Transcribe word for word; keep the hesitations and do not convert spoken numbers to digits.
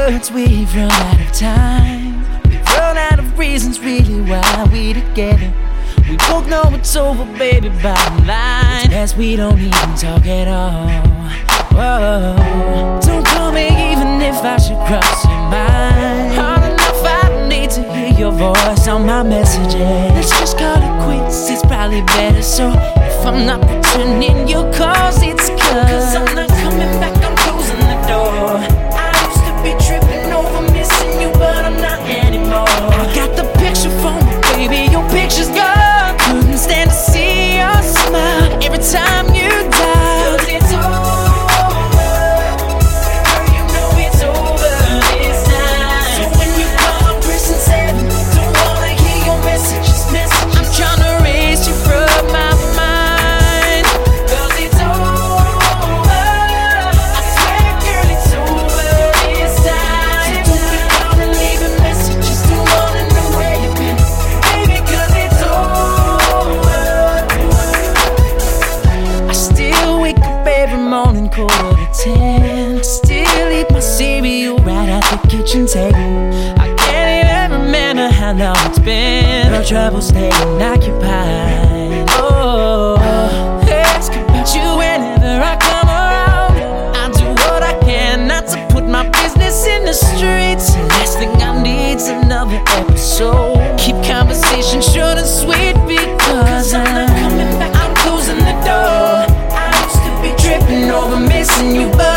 words, we've run out of time. We've run out of reasons really why we together. We both know it's over, baby, bottom line. It's best we don't even talk at all. Whoa. Don't call me even if I should cross your mind. Hard enough, I don't need to hear your voice on my messages. Let's just call it quits, it's probably better. So if I'm not returning your calls, it's cause, cause I'm not coming back, I'm closing the door. I used to be tripping over missing you, but I'm not anymore. I got the picture from you, baby, your picture's gone. Couldn't stand to see your smile every time you dial. Cause it's over, girl, you know it's over this time. So when you call, I'm pressing seven. Don't wanna hear your messages, messages. I'm tryna erase you from my mind. Cause it's over, I swear, girl, it's over this time. So don't be calling, leaving messages. Don't wanna know where you've been, baby, cause it's over. I still wake up every morning quarter to ten. Still eat my cereal right at the kitchen table. I can't even remember how long it's been. No trouble staying occupied. Oh, ask about you whenever I come around. I do what I can not to put my business in the streets. The last thing I need's another episode. Keep conversation short and sweet because I'm not coming back, I'm closing the door. I used to be tripping over missing you, but